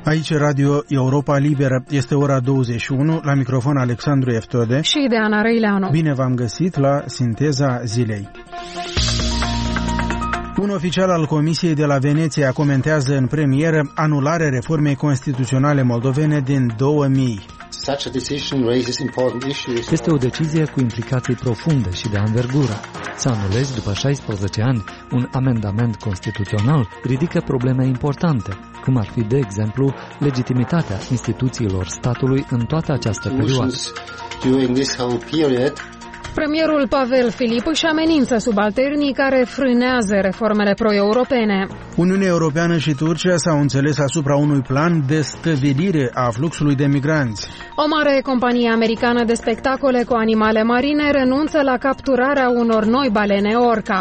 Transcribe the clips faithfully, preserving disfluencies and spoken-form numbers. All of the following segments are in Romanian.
Aici Radio Europa Liberă. Este ora douăzeci și unu, la microfon Alexandru Eftode și de Ana Răileanu. Bine v-am găsit la Sinteza Zilei. Un oficial al Comisiei de la Veneția comentează în premieră anularea reformei constituționale moldovene din două mii. Este o decizie cu implicații profunde și de anvergură. Să anulezi după șaisprezece ani un amendament constituțional ridică probleme importante, cum ar fi, de exemplu, legitimitatea instituțiilor statului în toată această perioadă. Premierul Pavel Filip își amenință subalternii care frânează reformele pro-europene. Uniunea Europeană și Turcia s-au înțeles asupra unui plan de stăvilire a fluxului de migranți. O mare companie americană de spectacole cu animale marine renunță la capturarea unor noi balene orca.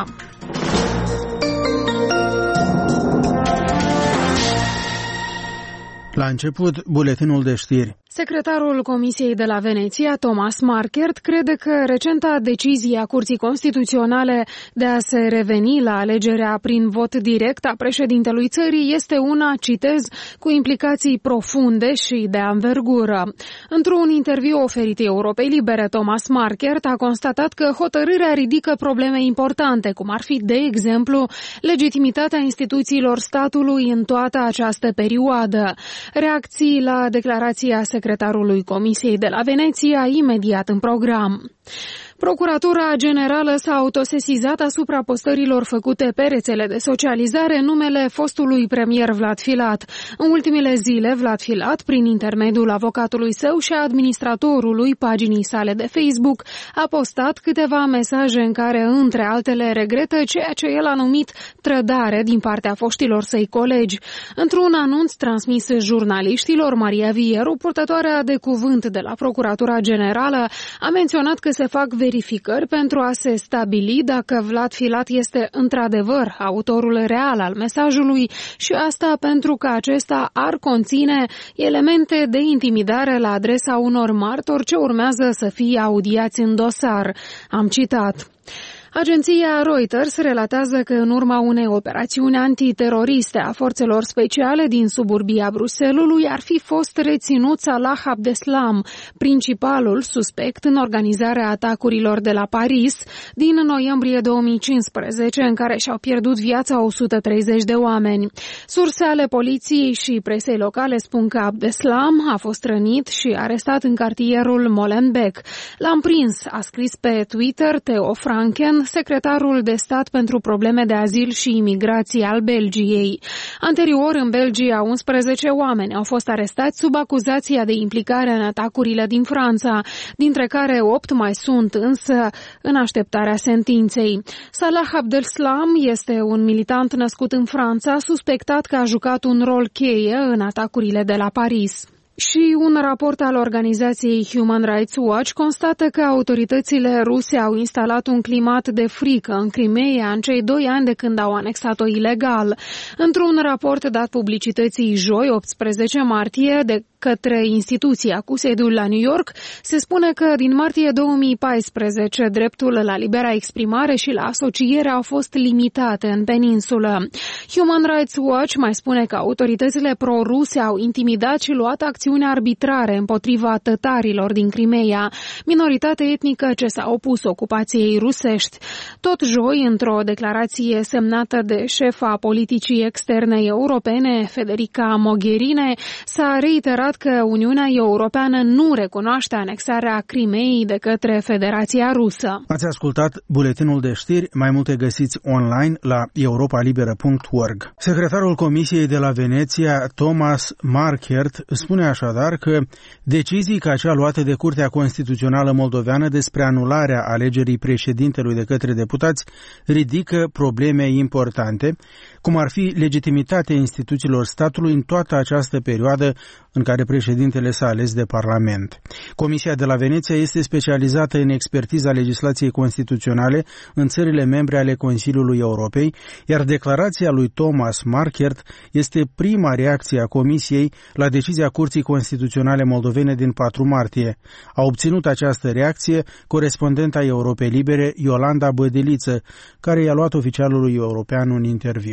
La început, buletinul de știri. Secretarul Comisiei de la Veneția, Thomas Markert, crede că recenta decizie a Curții Constituționale de a se reveni la alegerea prin vot direct a președintelui țării este una, citez, cu implicații profunde și de anvergură. Într-un interviu oferit Europei Libere, Thomas Markert a constatat că hotărârea ridică probleme importante, cum ar fi, de exemplu, legitimitatea instituțiilor statului în toată această perioadă. Reacții la declarația secretarului Comisiei de la Veneția imediat în program. Procuratura Generală s-a autosesizat asupra postărilor făcute pe rețele de socializare în numele fostului premier Vlad Filat. În ultimele zile, Vlad Filat, prin intermediul avocatului său și a administratorului paginii sale de Facebook, a postat câteva mesaje în care, între altele, regretă ceea ce el a numit trădare din partea foștilor săi colegi. Într-un anunț transmis jurnaliștilor, Maria Vieru, purtătoarea de cuvânt de la Procuratura Generală, a menționat că se fac verificări pentru a se stabili dacă Vlad Filat este într-adevăr autorul real al mesajului și asta pentru că acesta ar conține elemente de intimidare la adresa unor martori ce urmează să fie audiați în dosar. Am citat. Agenția Reuters relatează că în urma unei operațiuni antiteroriste a forțelor speciale din suburbia Bruxellesului ar fi fost reținut Salah Abdeslam, principalul suspect în organizarea atacurilor de la Paris din noiembrie două mii cincisprezece, în care și-au pierdut viața o sută treizeci de oameni. Surse ale poliției și presei locale spun că Abdeslam a fost rănit și arestat în cartierul Molenbeek. L-am prins, a scris pe Twitter Theo Franken, secretarul de stat pentru probleme de azil și imigrație al Belgiei. Anterior, în Belgia, unsprezece oameni au fost arestați sub acuzația de implicare în atacurile din Franța, dintre care opt mai sunt însă în așteptarea sentinței. Salah Abdeslam este un militant născut în Franța, suspectat că a jucat un rol cheie în atacurile de la Paris. Și un raport al organizației Human Rights Watch constată că autoritățile ruse au instalat un climat de frică în Crimeea în cei doi ani de când au anexat-o ilegal. Într-un raport dat publicității joi, optsprezece martie, de către instituția cu sediul la New York, se spune că din martie două mii paisprezece dreptul la libera exprimare și la asociere au fost limitate în peninsulă. Human Rights Watch mai spune că autoritățile pro-ruse au intimidat și luat acțiuni arbitrare împotriva tătarilor din Crimeea, minoritate etnică ce s-a opus ocupației rusești. Tot joi, într-o declarație semnată de șefa politicii externe europene, Federica Mogherini, s-a reiterat că Uniunea Europeană nu recunoaște anexarea Crimeei de către Federația Rusă. Ați ascultat buletinul de știri, mai multe găsiți online la europa liberă punct org. Secretarul Comisiei de la Veneția, Thomas Markert, spune așadar că decizii ca cea luată de Curtea Constituțională Moldoveană despre anularea alegerii președintelui de către deputați ridică probleme importante, cum ar fi legitimitatea instituțiilor statului în toată această perioadă în care președintele s-a ales de Parlament. Comisia de la Veneția este specializată în expertiza legislației constituționale în țările membre ale Consiliului Europei, iar declarația lui Thomas Markert este prima reacție a Comisiei la decizia Curții Constituționale Moldovene din patru martie. A obținut această reacție corespondenta Europei Libere, Iolanda Bădeliță, care i-a luat oficialului european un interviu.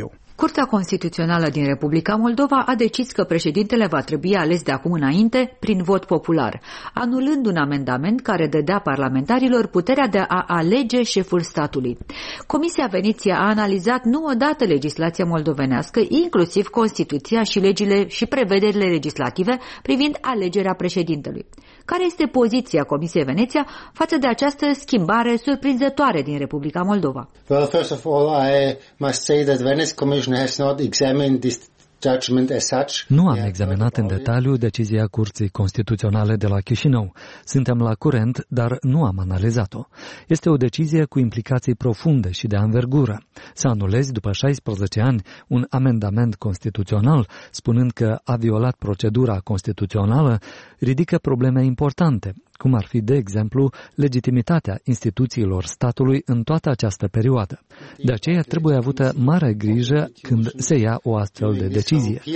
Curtea Constituțională din Republica Moldova a decis că președintele va trebui ales de acum înainte prin vot popular, anulând un amendament care dădea parlamentarilor puterea de a alege șeful statului. Comisia Veneția a analizat nu odată legislația moldovenească, inclusiv Constituția și legile și prevederile legislative privind alegerea președintelui. Care este poziția Comisiei Veneția față de această schimbare surprinzătoare din Republica Moldova? Well, first of all, I must say that Venice Commission has not examined this judgment as such. Nu am examinat în detaliu decizia Curții Constituționale de la Chișinău. Suntem la curent, dar nu am analizat-o. Este o decizie cu implicații profunde și de anvergură. Să anulezi după șaisprezece ani un amendament constituțional, spunând că a violat procedura constituțională, ridică probleme importante, cum ar fi, de exemplu, legitimitatea instituțiilor statului în toată această perioadă. De aceea trebuie avută mare grijă când se ia o astfel de decizie.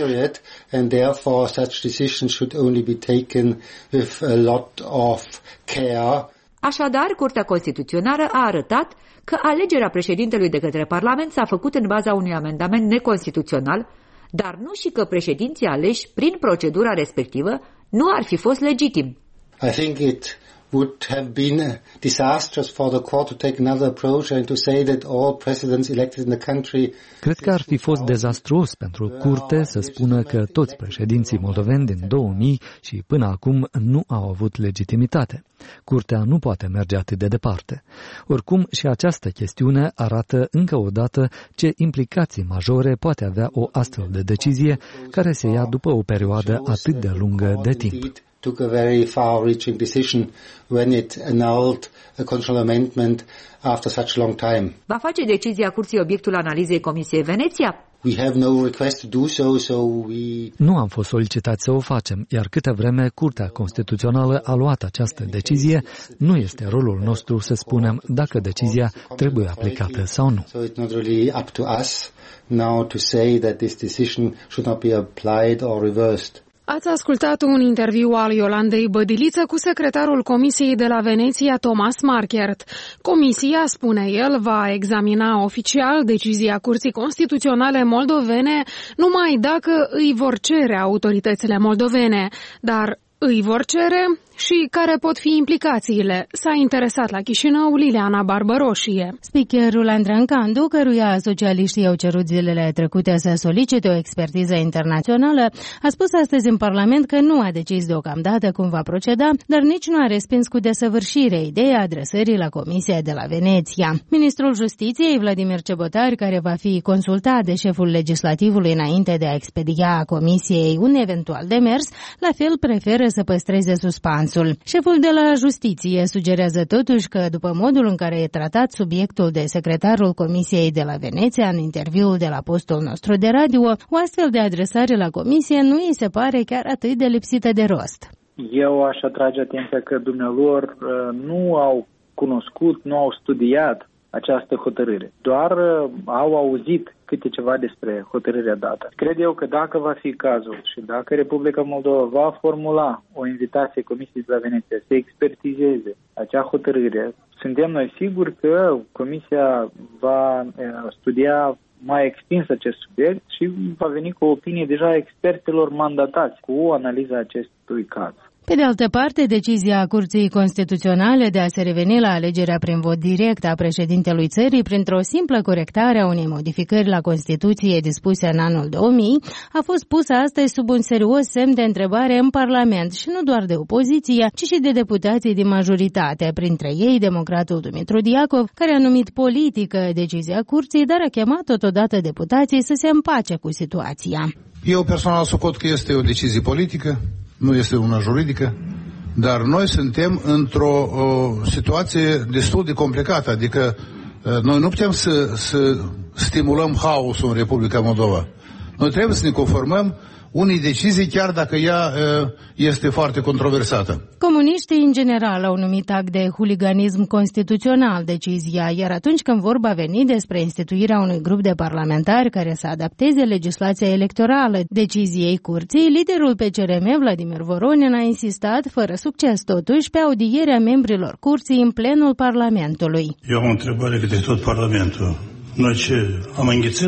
Așadar, Curtea Constituțională a arătat că alegerea președintelui de către Parlament s-a făcut în baza unui amendament neconstituțional, dar nu și că președinții aleși prin procedura respectivă nu ar fi fost legitimi. I think it would have been disastrous for the court to take another approach and to say that all presidents elected in the country. Cred că ar fi fost dezastruos pentru curte să spună că toți președinții moldoveni din două mii și până acum nu au avut legitimitate. Curtea nu poate merge atât de departe. Oricum, și această chestiune arată încă o dată ce implicații majore poate avea o astfel de decizie care se ia după o perioadă atât de lungă de timp. Took a very far-reaching decision when it annulled a constitutional amendment after such a long time. Va face decizia Curții obiectul analizei Comisiei Veneția? We have no request to do so, so we... Nu am fost solicitați să o facem, iar câtă vreme Curtea Constituțională a luat această decizie, nu este rolul nostru să spunem dacă decizia trebuie aplicată sau nu. So it's not really up to us now to say that this decision should not be applied or reversed. Ați ascultat un interviu al Iolandei Bădiliță cu secretarul Comisiei de la Veneția, Thomas Markert. Comisia, spune el, va examina oficial decizia Curții Constituționale moldovene numai dacă îi vor cere autoritățile moldovene, dar îi vor cere și care pot fi implicațiile. S-a interesat la Chișinău Liliana Barbăroșie. Speakerul Andran Candu, căruia socialiștii au cerut zilele trecute să solicite o expertiză internațională, a spus astăzi în Parlament că nu a decis deocamdată cum va proceda, dar nici nu a respins cu desăvârșire ideea adresării la Comisia de la Veneția. Ministrul Justiției, Vladimir Cebotari, care va fi consultat de șeful legislativului înainte de a expedia Comisiei un eventual demers, la fel preferă să păstreze suspansul. Șeful de la Justiție sugerează totuși că, după modul în care e tratat subiectul de secretarul Comisiei de la Veneția în interviul de la postul nostru de radio, o astfel de adresare la Comisie nu îi se pare chiar atât de lipsită de rost. Eu aș atrage atenția că dumnealor nu au cunoscut, nu au studiat această hotărâre. Doar uh, au auzit câte ceva despre hotărârea dată. Cred eu că dacă va fi cazul și dacă Republica Moldova va formula o invitație Comisiei de la Veneția să expertizeze acea hotărâre, suntem noi siguri că Comisia va uh, studia mai extins acest subiect și va veni cu o opinie deja experților mandatați cu analiza acestui caz. Pe de altă parte, decizia Curții Constituționale de a se reveni la alegerea prin vot direct a președintelui țării printr-o simplă corectare a unei modificări la Constituție dispuse în anul două mii a fost pusă astăzi sub un serios semn de întrebare în Parlament și nu doar de opoziție, ci și de deputații din majoritate, printre ei democratul Dumitru Diacov, care a numit politică decizia Curții, dar a chemat totodată deputații să se împace cu situația. Eu personal socot că este o decizie politică, nu este una juridică, dar noi suntem într-o o, situație destul de complicată, adică noi nu putem să, să stimulăm haosul în Republica Moldova. Noi trebuie să ne conformăm unei decizii, chiar dacă ea este foarte controversată. Comuniștii, în general, au numit act de huliganism constituțional decizia, iar atunci când vorba veni despre instituirea unui grup de parlamentari care să adapteze legislația electorală deciziei curții, liderul P C R M, Vladimir Voronin, a insistat, fără succes totuși, pe audierea membrilor curții în plenul Parlamentului. Eu am o întrebare către tot Parlamentul. Noi ce, am înghițit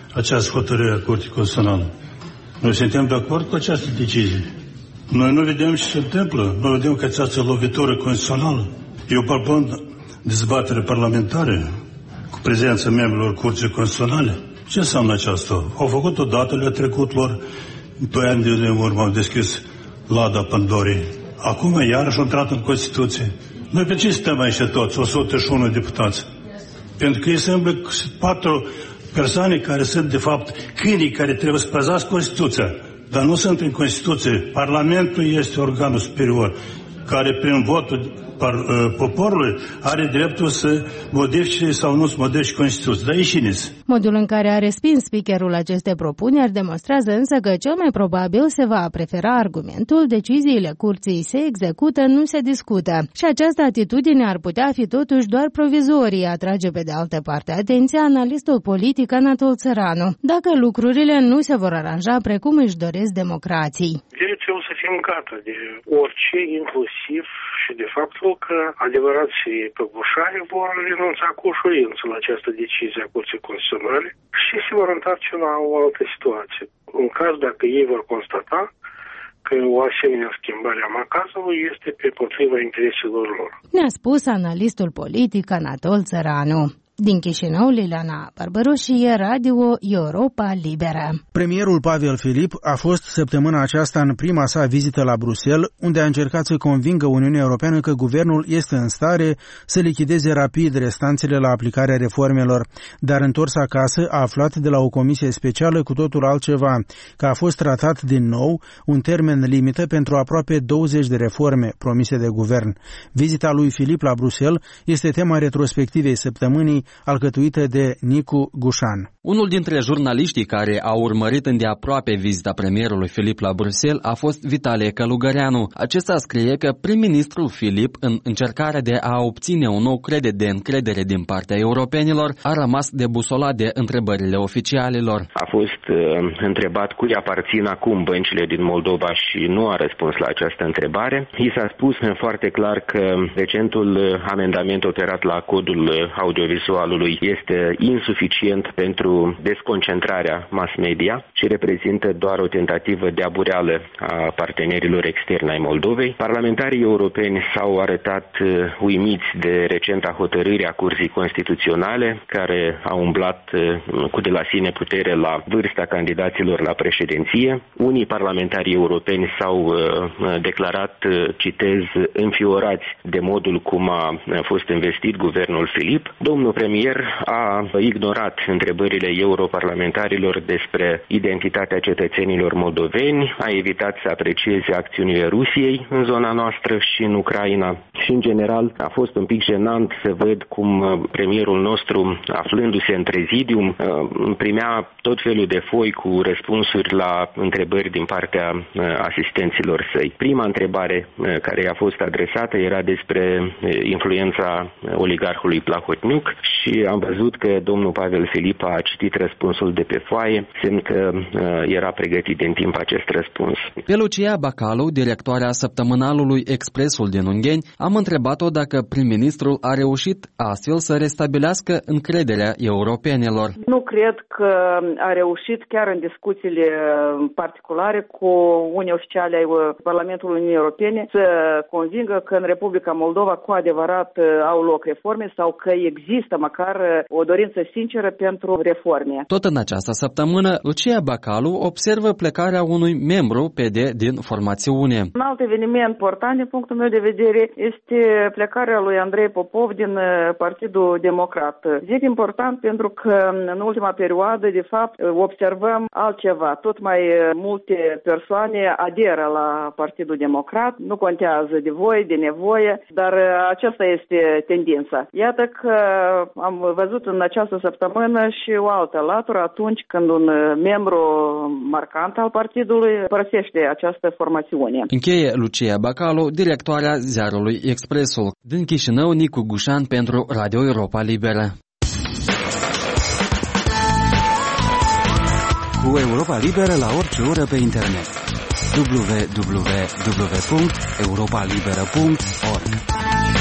această hotărâre a Curții Constituționale. Noi suntem de acord cu această decizie. Noi nu vedem ce se întâmplă. Noi vedem că această lovitură constituțională. Eu propun dezbatere parlamentare cu prezența membrilor Curții Constituționale. Ce înseamnă aceasta? Au făcut odată, le-a trecut lor, doi ani de urmă au deschis lada Pandorii. Acum iarăși au intrat în Constituție. Noi pe ce suntem aici toți, o sută și unu deputați? Pentru că ei sunt patru persoane care sunt, de fapt, câinii care trebuie să păzească Constituția, dar nu sunt în Constituție. Parlamentul este organul superior, care prin votul par, uh, poporului are dreptul să modifice sau nu să modifice Constituția. Dar ieșiniți. Modul în care a respins speakerul aceste propuneri demonstrează însă că cel mai probabil se va prefera argumentul deciziile curții se execută, nu se discută. Și această atitudine ar putea fi totuși doar provizorie, atrage pe de altă parte atenția analistul politic Anatol Țăranu, dacă lucrurile nu se vor aranja precum își doresc democrații. Eu o să fim gata de orice, inclusiv și de faptul că adevărații păgușari vor renunța cu ușurință la această decizie a Curții Constituționale și se vor întoarce la o altă situație. În caz dacă ei vor constata că o asemenea schimbare a macazului este pe potriva intereselor lor. Ne-a spus analistul politic Anatol Țăranu. Din Chișinău, Liliana Barbaroșie, Radio Europa Liberă. Premierul Pavel Filip a fost săptămâna aceasta în prima sa vizită la Bruxelles, unde a încercat să convingă Uniunea Europeană că guvernul este în stare să lichideze rapid restanțele la aplicarea reformelor, dar întors acasă a aflat de la o comisie specială cu totul altceva, că a fost tratat din nou un termen limită pentru aproape douăzeci de reforme promise de guvern. Vizita lui Filip la Bruxelles este tema retrospectivei săptămânii, alcătuită de Nicu Gușan. Unul dintre jurnaliștii care au urmărit îndeaproape vizita premierului Filip la Bruxelles a fost Vitalie Călugăreanu. Acesta scrie că prim-ministrul Filip, în încercarea de a obține un nou credit de încredere din partea europenilor, a rămas debusolat de întrebările oficialilor. A fost uh, întrebat cui aparțin acum băncile din Moldova și nu a răspuns la această întrebare. I s-a spus foarte clar că recentul amendament operat la codul audiovizualului este insuficient pentru desconcentrarea mass media și reprezintă doar o tentativă de abureală a partenerilor externi ai Moldovei. Parlamentarii europeni s-au arătat uimiți de recenta hotărâre a Curții Constituționale, care a umblat cu de la sine putere la vârsta candidaților la președinție. Unii parlamentari europeni s-au declarat, citez, înfiorați de modul cum a fost investit guvernul Filip. Domnul premier a ignorat întrebările europarlamentarilor despre identitatea cetățenilor moldoveni, a evitat să aprecieze acțiunile Rusiei în zona noastră și în Ucraina și, în general, a fost un pic jenant să văd cum premierul nostru, aflându-se în prezidium, primea tot felul de foi cu răspunsuri la întrebări din partea asistenților săi. Prima întrebare care i-a fost adresată era despre influența oligarhului Plahotniuc și am văzut că domnul Pavel Filip a citit răspunsul de pe foaie, semn că uh, era pregătit din timp acest răspuns. Pe Lucia Bacalu, directoarea săptămânalului Expresul din Ungheni, am întrebat-o dacă prim-ministrul a reușit astfel să restabilească încrederea europenilor. Nu cred că a reușit, chiar în discuțiile particulare cu unii oficiali ai Parlamentului Uniunii Europene, să convingă că în Republica Moldova cu adevărat au loc reforme sau că există măcar o dorință sinceră pentru reforme. Tot în această săptămână, Lucia Bacalu observă plecarea unui membru P D din formațiune. Un alt eveniment important, din punctul meu de vedere, este plecarea lui Andrei Popov din Partidul Democrat. Zic important pentru că în ultima perioadă, de fapt, observăm altceva. Tot mai multe persoane aderă la Partidul Democrat, nu contează de voie, de nevoie, dar aceasta este tendința. Iată că am văzut în această săptămână și o altă latură atunci când un membru marcant al partidului părăsește această formațiune. Încheie Lucia Bacalu, directoarea ziarului Expresul. Din Chișinău, Nicu Gușan pentru Radio Europa Liberă. Cu Europa Liberă la orice oră pe internet. w w w punct europa liberă punct org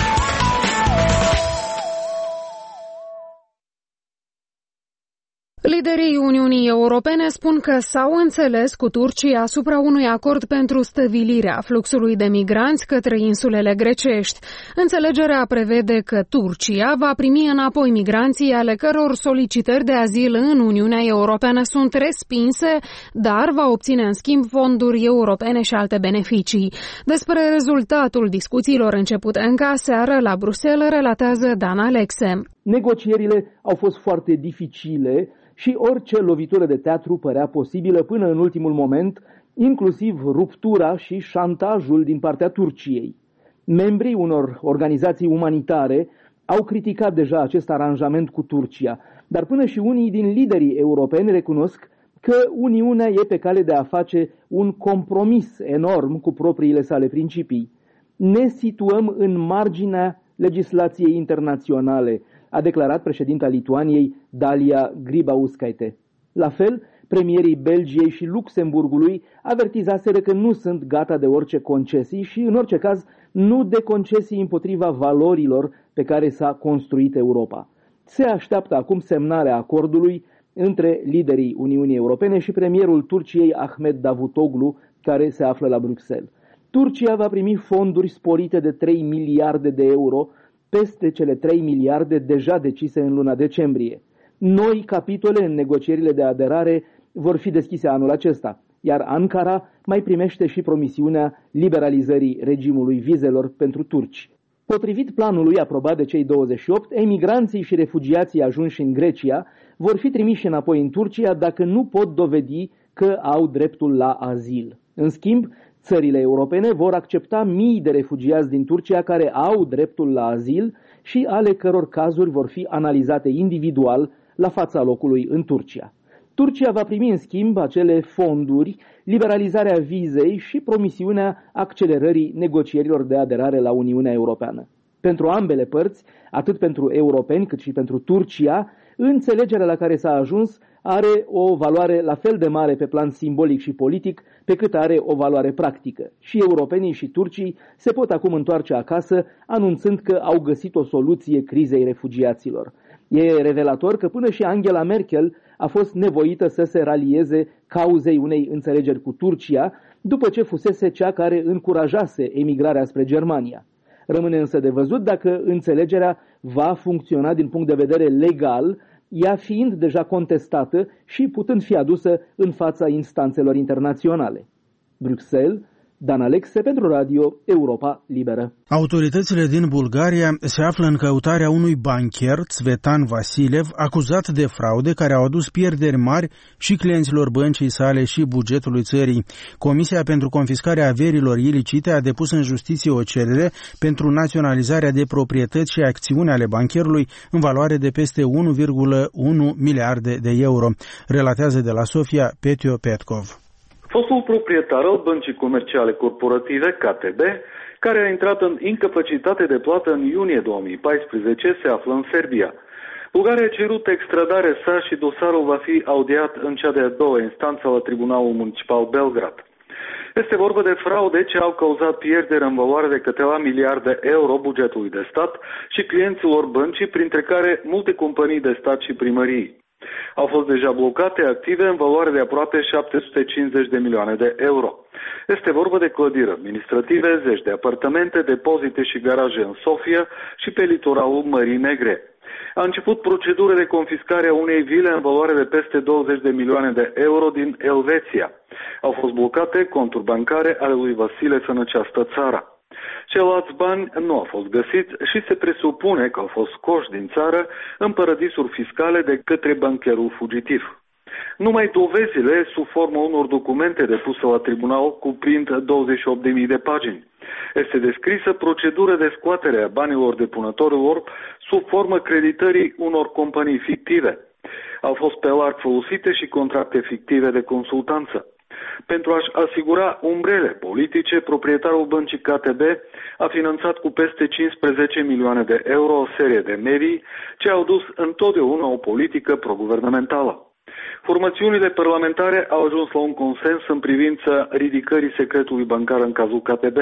Liderii Uniunii Europene spun că s-au înțeles cu Turcia asupra unui acord pentru stăvilirea fluxului de migranți către insulele grecești. Înțelegerea prevede că Turcia va primi înapoi migranții ale căror solicitări de azil în Uniunea Europeană sunt respinse, dar va obține în schimb fonduri europene și alte beneficii. Despre rezultatul discuțiilor începute încă aseară la Bruxelles relatează Dan Alexe. Negocierile au fost foarte dificile și orice lovitură de teatru părea posibilă până în ultimul moment, inclusiv ruptura și șantajul din partea Turciei. Membrii unor organizații umanitare au criticat deja acest aranjament cu Turcia, dar până și unii din liderii europeni recunosc că Uniunea e pe cale de a face un compromis enorm cu propriile sale principii. Ne situăm în marginea legislației internaționale, a declarat președinta Lituaniei Dalia Grybauskaite. La fel, premierii Belgiei și Luxemburgului avertizaseră că nu sunt gata de orice concesii și, în orice caz, nu de concesii împotriva valorilor pe care s-a construit Europa. Se așteaptă acum semnarea acordului între liderii Uniunii Europene și premierul Turciei Ahmed Davutoglu, care se află la Bruxelles. Turcia va primi fonduri sporite de trei miliarde de euro, peste cele trei miliarde deja decise în luna decembrie. Noi capitole în negocierile de aderare vor fi deschise anul acesta, iar Ankara mai primește și promisiunea liberalizării regimului vizelor pentru turci. Potrivit planului aprobat de cei douăzeci și opt, emigranții și refugiații ajunși în Grecia vor fi trimiși înapoi în Turcia dacă nu pot dovedi că au dreptul la azil. În schimb, țările europene vor accepta mii de refugiați din Turcia care au dreptul la azil și ale căror cazuri vor fi analizate individual la fața locului în Turcia. Turcia va primi în schimb acele fonduri, liberalizarea vizei și promisiunea accelerării negocierilor de aderare la Uniunea Europeană. Pentru ambele părți, atât pentru europeni cât și pentru Turcia, înțelegerea la care s-a ajuns are o valoare la fel de mare pe plan simbolic și politic, pe cât are o valoare practică. Și europenii și turcii se pot acum întoarce acasă, anunțând că au găsit o soluție crizei refugiaților. E revelator că până și Angela Merkel a fost nevoită să se ralieze cauzei unei înțelegeri cu Turcia, după ce fusese cea care încurajase emigrarea spre Germania. Rămâne însă de văzut dacă înțelegerea va funcționa din punct de vedere legal, ea fiind deja contestată și putând fi adusă în fața instanțelor internaționale. Bruxelles, Dan Alexe pentru Radio Europa Liberă. Autoritățile din Bulgaria se află în căutarea unui bancher, Tsvetan Vasilev, acuzat de fraude care au adus pierderi mari și clienților băncii sale și bugetului țării. Comisia pentru confiscarea averilor ilicite a depus în justiție o cerere pentru naționalizarea de proprietăți și acțiuni ale bancherului în valoare de peste unu virgulă unu miliarde de euro, relatează de la Sofia Petio Petkov. Fostul proprietar al băncii comerciale corporative K T B, care a intrat în incapacitate de plată în iunie două mii paisprezece, se află în Serbia. Bulgaria a cerut extradarea sa și dosarul va fi audiat în cea de-a doua instanță la Tribunalul Municipal Belgrad. Este vorba de fraude ce au cauzat pierderi în valoare de câteva miliarde euro bugetului de stat și clienților băncii, printre care multe companii de stat și primării. Au fost deja blocate active în valoare de aproape șapte sute cincizeci de milioane de euro. Este vorba de clădiri administrative, zeci de apartamente, depozite și garaje în Sofia și pe litoralul Mării Negre. A început procedura de confiscare a unei vile în valoare de peste douăzeci de milioane de euro din Elveția. Au fost blocate conturi bancare ale lui Vasilev în această țară. Ceilalți bani nu au fost găsiți și se presupune că au fost scoși din țară în paradisuri fiscale de către bancherul fugitiv. Numai dovezile sub formă unor documente depuse la tribunal cuprind douăzeci și opt de mii de pagini. Este descrisă procedură de scoatere a banilor depunătorilor sub formă creditării unor companii fictive. Au fost pe larg folosite și contracte fictive de consultanță. Pentru a-și asigura umbrele politice, proprietarul băncii K T B a finanțat cu peste cincisprezece milioane de euro o serie de medii ce au dus întotdeauna o politică proguvernamentală. Formațiunile parlamentare au ajuns la un consens în privința ridicării secretului bancar în cazul K T B.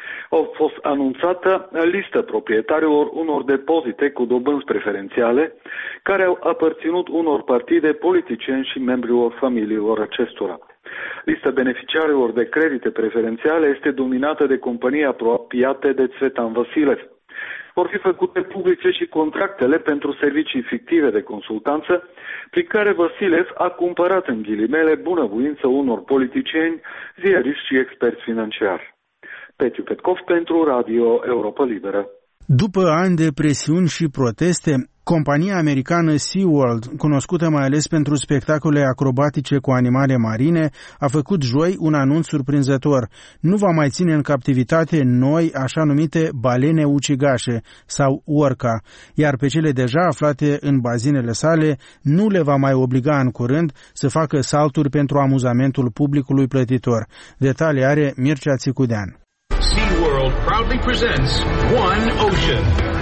Au fost anunțată listă proprietarilor unor depozite cu dobânzi preferențiale care au aparținut unor partide, politicieni și membrilor familiilor acestora. Lista beneficiarilor de credite preferențiale este dominată de companii apropiate de Țvetan Vasilev. Vor fi făcute publice și contractele pentru servicii fictive de consultanță, prin care Vasilev a cumpărat în ghilimele bunăvoință unor politicieni, ziariști și experți financiari. Petiu Petkov pentru Radio Europa Liberă. După ani de presiuni și proteste, compania americană SeaWorld, cunoscută mai ales pentru spectacole acrobatice cu animale marine, a făcut joi un anunț surprinzător. Nu va mai ține în captivitate noi, așa numite balene ucigașe sau orca, iar pe cele deja aflate în bazinele sale nu le va mai obliga în curând să facă salturi pentru amuzamentul publicului plătitor. Detalii are Mircea Țicudean. SeaWorld proudly presents One Ocean.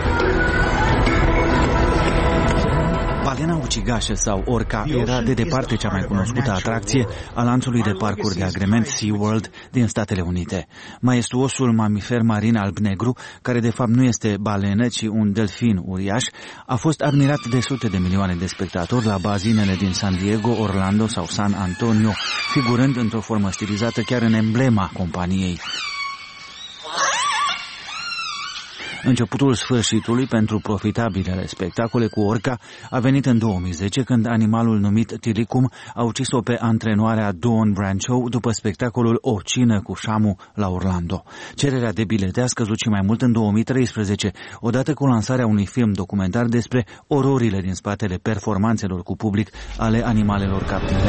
Balena ucigașă sau orca era de departe cea mai cunoscută atracție a lanțului de parcuri de agrement SeaWorld din Statele Unite. Maestuosul mamifer marin alb-negru, care de fapt nu este balenă, ci un delfin uriaș, a fost admirat de sute de milioane de spectatori la bazinele din San Diego, Orlando sau San Antonio, figurând într-o formă stilizată chiar în emblema companiei. Începutul sfârșitului pentru profitabilele spectacole cu orca a venit în două mii zece, când animalul numit Tilicum a ucis-o pe antrenoarea Dawn Brancheau după spectacolul O cină cu șamu la Orlando. Cererea de bilete a scăzut și mai mult în două mii treisprezece, odată cu lansarea unui film documentar despre ororile din spatele performanțelor cu public ale animalelor captive.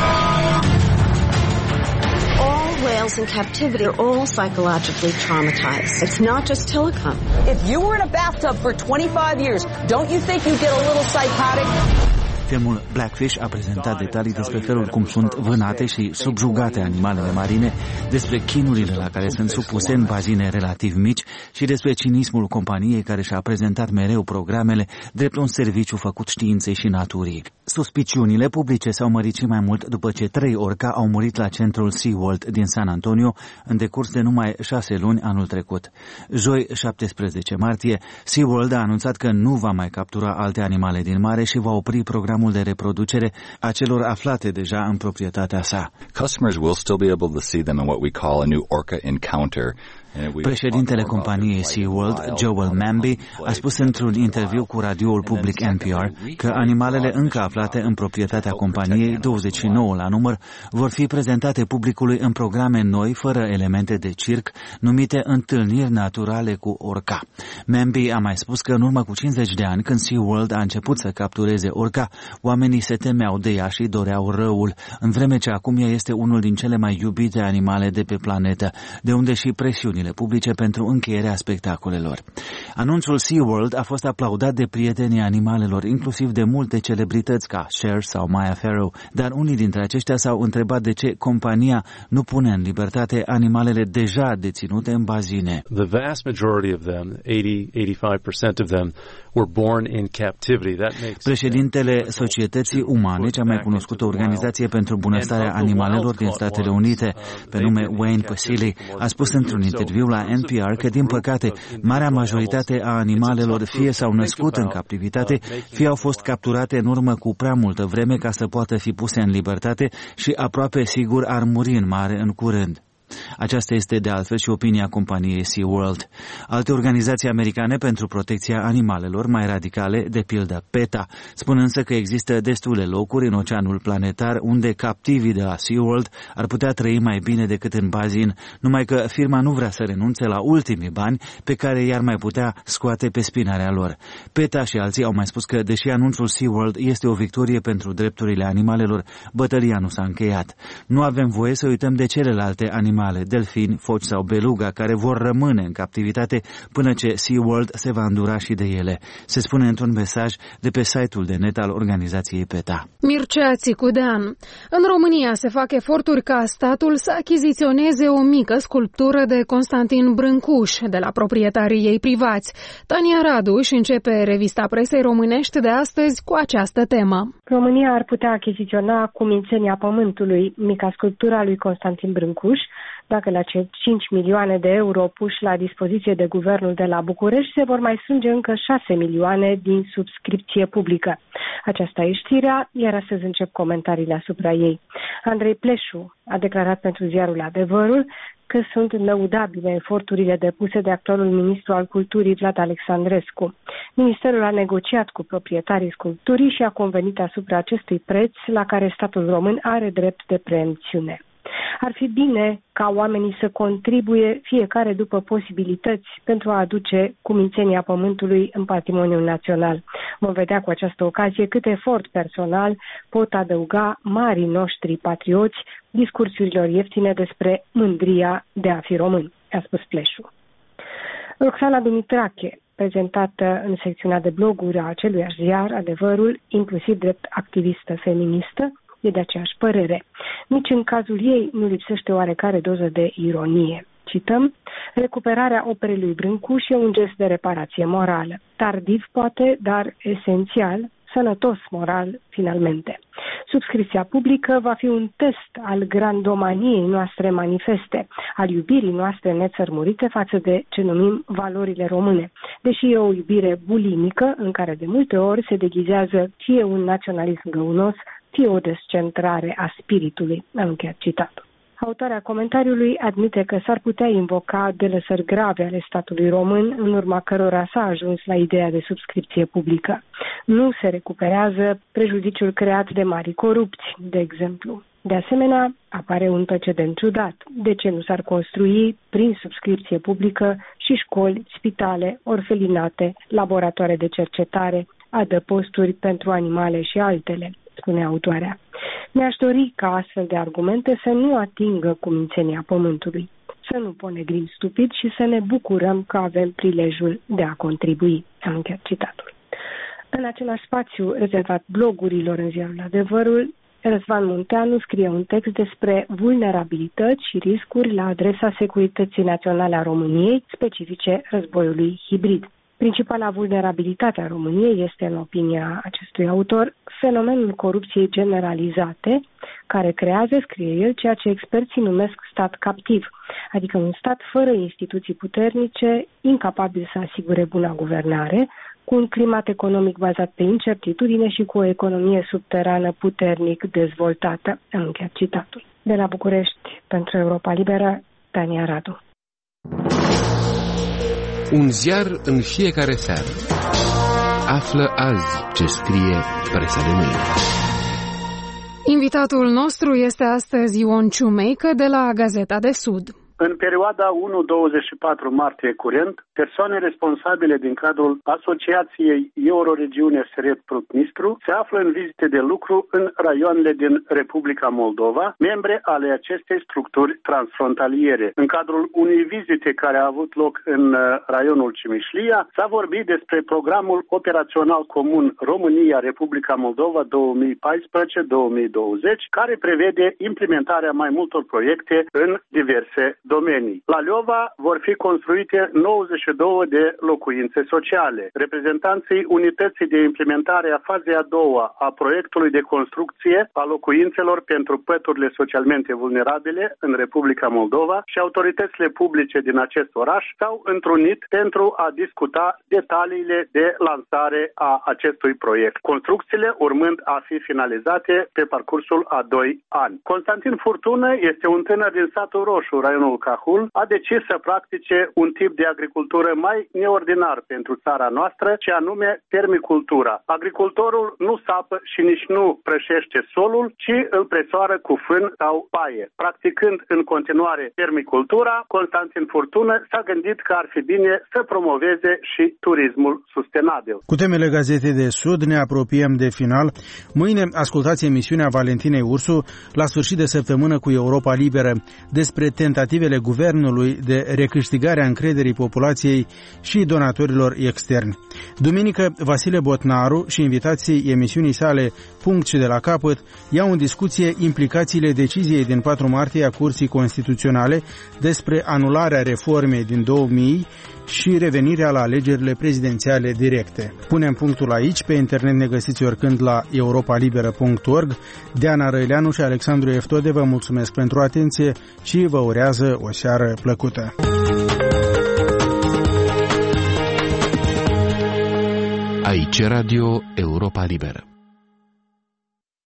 Whales in captivity are all psychologically traumatized. It's not just Tilikum. If you were in a bathtub for twenty-five years, don't you think you get a little psychotic? Filmul Blackfish a prezentat detalii despre felul cum sunt vânate și subjugate animalele marine, despre chinurile la care sunt supuse în bazine relativ mici și despre cinismul companiei care și-a prezentat mereu programele drept un serviciu făcut științei și naturii. Suspiciunile publice s-au mărit și mai mult după ce trei orca au murit la centrul SeaWorld din San Antonio în decurs de numai șase luni anul trecut. Joi, șaptesprezece martie, SeaWorld a anunțat că nu va mai captura alte animale din mare și va opri programul de reproducere a celor aflate deja în proprietatea sa. Customers will still be able to see them in what we call a new orca encounter. Președintele companiei SeaWorld, Joel Manby, a spus într-un interviu cu radioul public N P R că animalele încă aflate în proprietatea companiei, douăzeci și nouă la număr, vor fi prezentate publicului în programe noi, fără elemente de circ, numite întâlniri naturale cu orca. Manby a mai spus că în urmă cu cincizeci de ani, când SeaWorld a început să captureze orca, oamenii se temeau de ea și doreau răul, în vreme ce acum ea este unul din cele mai iubite animale de pe planetă, de unde și presiunile publice pentru încheierea spectacolelor. Anunțul SeaWorld a fost aplaudat de prietenii animalelor, inclusiv de multe celebrități ca Cher sau Maya Farrow, dar unii dintre aceștia s-au întrebat de ce compania nu pune în libertate animalele deja deținute în bazine. The vast majority of them, eighty to eighty-five percent of them, were born in captivity. That makes Președintele Societății Umane, cea mai cunoscută organizație pentru bunăstarea animalelor din Statele Unite, pe nume Wayne Pacilli, a spus într-un interviu la N P R că, din păcate, marea majoritate a animalelor fie s-au născut în captivitate, fie au fost capturate în urmă cu prea multă vreme ca să poată fi puse în libertate și aproape sigur ar muri în mare în curând. Aceasta este de altfel și opinia companiei SeaWorld. Alte organizații americane pentru protecția animalelor mai radicale, de pildă PETA, spun însă că există destule locuri în oceanul planetar unde captivii de la SeaWorld ar putea trăi mai bine decât în bazin, numai că firma nu vrea să renunțe la ultimii bani pe care i-ar mai putea scoate pe spinarea lor. PETA și alții au mai spus că, deși anunțul SeaWorld este o victorie pentru drepturile animalelor, bătălia nu s-a încheiat. Nu avem voie să uităm de celelalte animale, delfini, foci sau beluga, care vor rămâne în captivitate până ce SeaWorld se va îndura și de ele, se spune într-un mesaj de pe site-ul de net al organizației PETA. Mircea Țicudean. În România se fac eforturi ca statul să achiziționeze o mică sculptură de Constantin Brâncuș de la proprietarii ei privați. Tania Radu își începe revista presei românești de astăzi cu această temă. România ar putea achiziționa cu mințenia pământului mica sculptură a lui Constantin Brâncuș Dacă la cei cinci milioane de euro puși la dispoziție de guvernul de la București se vor mai strânge încă șase milioane din subscripție publică. Aceasta e știrea, iar astăzi încep comentariile asupra ei. Andrei Pleșu a declarat pentru ziarul Adevărul că sunt lăudabile eforturile depuse de actualul ministru al culturii Vlad Alexandrescu. Ministerul a negociat cu proprietarii sculpturii și a convenit asupra acestui preț la care statul român are drept de preemțiune. Ar fi bine ca oamenii să contribuie fiecare după posibilități pentru a aduce cumințenia pământului în patrimoniul național. Vom vedea cu această ocazie cât efort personal pot adăuga marii noștri patrioți discursurilor ieftine despre mândria de a fi român, a spus Pleșu. Roxana Dumitrache, prezentată în secțiunea de bloguri a aceluiași ziar, Adevărul, inclusiv drept activistă feministă, e de aceeași părere. Nici în cazul ei nu lipsește oarecare doză de ironie. Cităm, recuperarea operei lui Brâncuș e un gest de reparație morală. Tardiv poate, dar esențial, sănătos moral, finalmente. Subscripția publică va fi un test al grandomaniei noastre manifeste, al iubirii noastre nețărmurite față de ce numim valorile române, deși e o iubire bulimică în care de multe ori se deghizează fie un naționalism găunos, fie o descentrare a spiritului. Am încheiat citatul. Autoarea comentariului admite că s-ar putea invoca delăsări grave ale statului român, în urma cărora s-a ajuns la ideea de subscripție publică. Nu se recuperează prejudiciul creat de mari corupți, de exemplu. De asemenea, apare un precedent ciudat. De ce nu s-ar construi, prin subscripție publică, și școli, spitale, orfelinate, laboratoare de cercetare, adăposturi pentru animale și altele, spune autoarea. Mi-aș dori ca astfel de argumente să nu atingă cumințenia pământului, să nu ponegrim stupid și să ne bucurăm că avem prilejul de a contribui. Am încheiat citatul. În același spațiu rezervat blogurilor în ziarul Adevărul, Răzvan Munteanu scrie un text despre vulnerabilități și riscuri la adresa securității naționale a României, specifice războiului hibrid. Principala vulnerabilitate a României este, în opinia acestui autor, fenomenul corupției generalizate, care creează, scrie el, ceea ce experții numesc stat captiv, adică un stat fără instituții puternice, incapabil să asigure buna guvernare, cu un climat economic bazat pe incertitudine și cu o economie subterană puternic dezvoltată. Am încheiat citatul. De la București, pentru Europa Liberă, Tania Radu. Un ziar în fiecare seară. Află azi ce scrie presa de mâine. Invitatul nostru este astăzi Ion Ciumeică de la Gazeta de Sud. În perioada unu douăzeci și patru martie curent, persoane responsabile din cadrul Asociației Euroregiune Seret-Prut-Nistru se află în vizite de lucru în raioanele din Republica Moldova, membre ale acestei structuri transfrontaliere. În cadrul unei vizite care a avut loc în raionul Cimișlia, s-a vorbit despre programul operațional comun România-Republica Moldova două mii paisprezece două mii douăzeci, care prevede implementarea mai multor proiecte în diverse domenii. La Leova vor fi construite nouăzeci și două de locuințe sociale. Reprezentanții Unității de Implementare a fazei a doua a proiectului de construcție a locuințelor pentru păturile socialmente vulnerabile în Republica Moldova și autoritățile publice din acest oraș s-au întrunit pentru a discuta detaliile de lansare a acestui proiect. Construcțiile urmând a fi finalizate pe parcursul a doi ani. Constantin Furtună este un tânăr din satul Roșu, raionul Cahul, a decis să practice un tip de agricultură mai neordinar pentru țara noastră, ce anume permicultura. Agricultorul nu sapă și nici nu prășește solul, ci îl presoară cu fân sau paie. Practicând în continuare permicultura, Constantin Furtună s-a gândit că ar fi bine să promoveze și turismul sustenabil. Cu temele Gazetei de Sud ne apropiem de final. Mâine ascultați emisiunea Valentinei Ursu la sfârșit de săptămână cu Europa Liberă despre tentativele guvernului de recâștigare a încrederii populației și donatorilor externi. Duminică, Vasile Botnaru și invitații emisiunii sale Punct și de la capăt iau în discuție implicațiile deciziei din patru martie a Curții Constituționale despre anularea reformei din două mii și revenirea la alegerile prezidențiale directe. Punem punctul aici, pe internet ne găsiți oricând la europa liberă punct org. Diana Răileanu și Alexandru Eftode vă mulțumesc pentru atenție și vă urează urmează o seară plăcută. Aici Radio Europa Liberă.